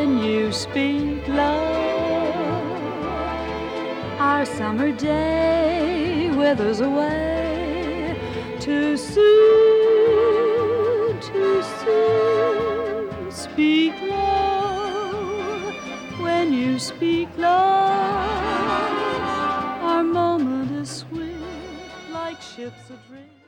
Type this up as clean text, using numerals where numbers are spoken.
when you speak love. Our summer day withers away too soon, too soon. Speak low when you speak love. Our moment is swift like ships adrift.